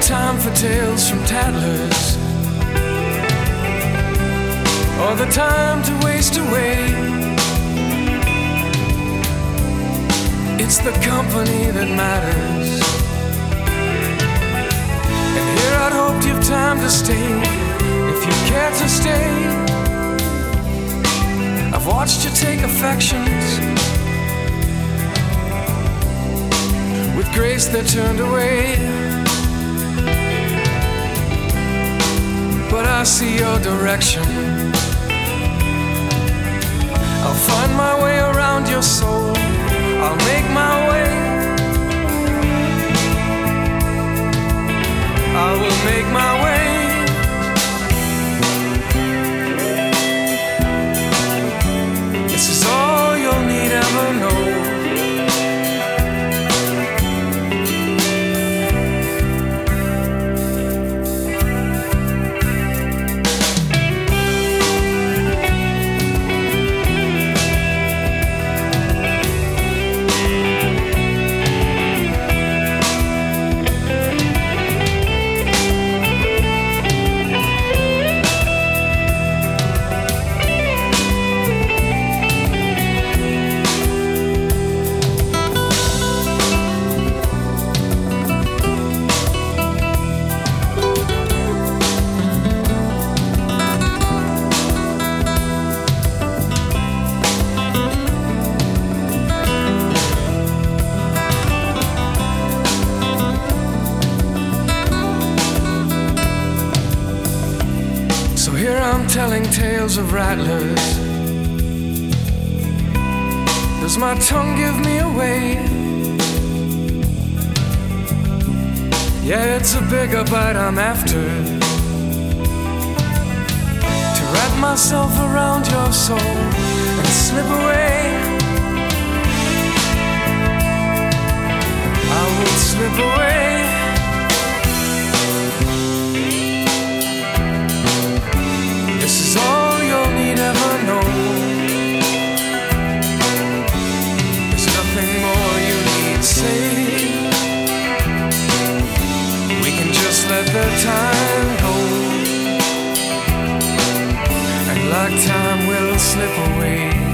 time for tales from tattlers, or the time to waste away. It's the company that matters, and here I'd hoped you've time to stay, if you care to stay. I've watched you take affections with grace that turned away, but I see your direction. I'll find my way around your soul, I'll make my way, I will make my way. This is all you'll need ever know. Here I'm telling tales of rattlers. Does my tongue give me away? Yeah, it's a bigger bite I'm after, to wrap myself around your soul and slip away. I would slip away. This is all you'll need ever know. There's nothing more you need say. We can just let the time go, and like time will slip away.